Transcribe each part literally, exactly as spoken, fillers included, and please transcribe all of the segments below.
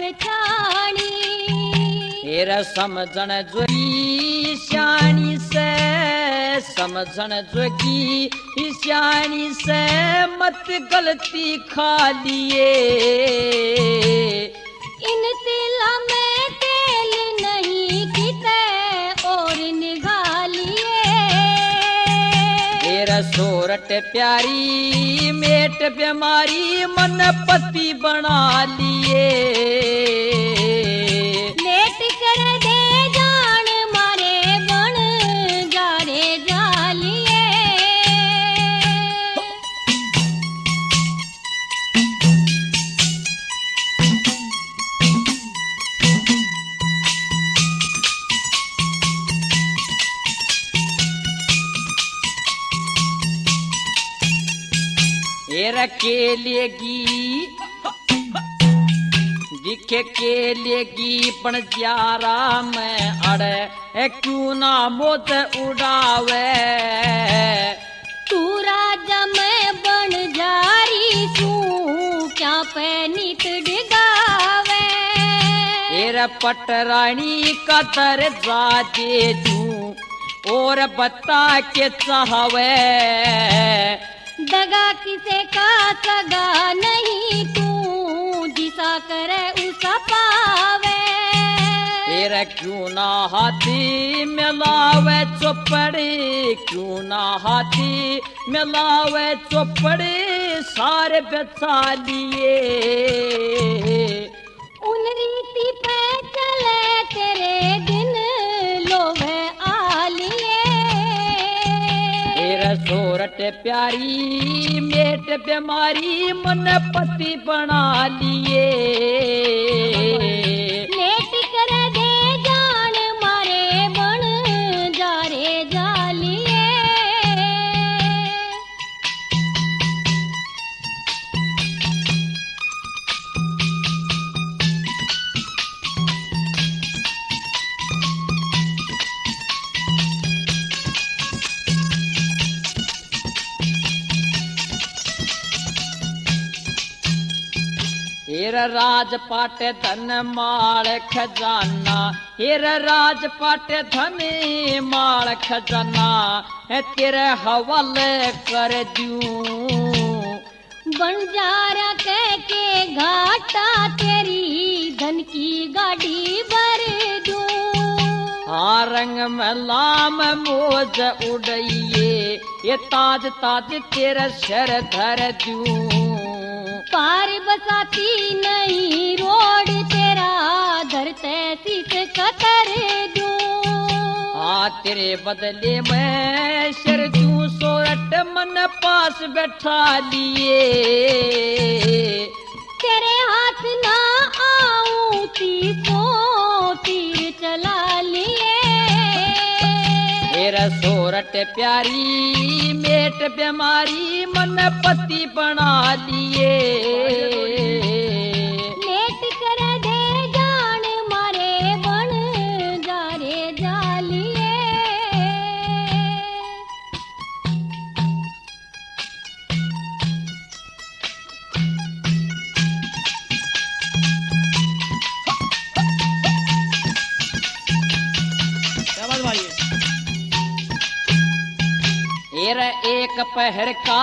पहचानी। हेर समझण जोगी श्याणी से, समझण जोगी श्याणी से मत गलती खा लिए। इन तिला में तेल नहीं किते और निगालिए। हेर सोरठ प्यारी मेट बीमारी मन पति बना लिए। लेट कर दे जान मारे बन जारे जालिए। हेर के लेगी दिखे के लेगी पण ज्यारा में अड़े क्यों ना मोत उड़ावे। तू राजा में बन जारी सू क्या पे नित डिगावे। हेर पटरानी का तर जाजे जू और बता के चाहवे। दगा किसे का सगा नहीं तू जिसा करे उसा पावे। हेर क्यों ना हाथी मिलावे चौपड़े, क्यों ना हाथी मिलावे चौपड़े सारे बचा लिए। उन रीति पे चले तेरे दिन लोभे आलिए। हेर सोरठ प्यारी मेट बीमारी मन पति बना लिए। लेट कर दे जान मारे बन जारे जालिए। हेर राजपाट धन माल खजाना, हेर राजपाट धन माल खजाना तेरे हवाले कर दूं। बंजारा कह के घाटा तेरी धन की गाड़ी भर दूं। हाँ रंग में लाम मोज उड़इए ये ताज ताज तेरा शर धर दूं। पार बसाती नहीं रोड तेरा धरते सीत कतर दूं। हाँ तेरे बदले मैं शर दूं सोरठ मन पास बैठा लिए। तेरे हाथ ना आऊं तीसों तीर चला लिए। तेरा सोरठ प्यारी मेट बीमारी मन पति बना लिए। लेट कर दे जान मारे बन जारे जालिए। एरा एक पहर का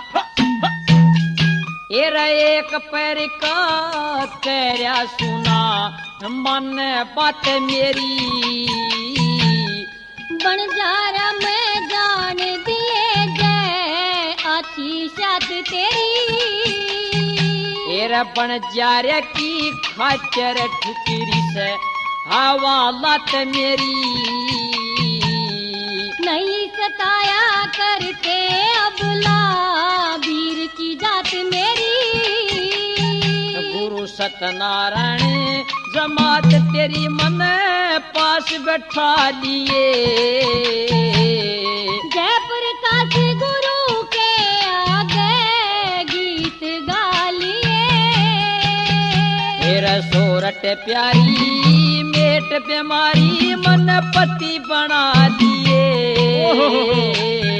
एरा एक पैर का तेरा सुना मन बात मेरी। बंजारा में जान दिए गए अच्छी शाद तेरी। एरा बंजारा की खाचर ठुकरी से हवालत मेरी। नहीं सताया करते अबला वीर की जात मेरी। गुरु सत्यनारायण जमात तेरी मन पास बैठा लिए। जय प्रकाश गुरु के आगे गीत गा लिए। तेरा सोरठ प्यारी मेट बीमारी मन पति बना दिए।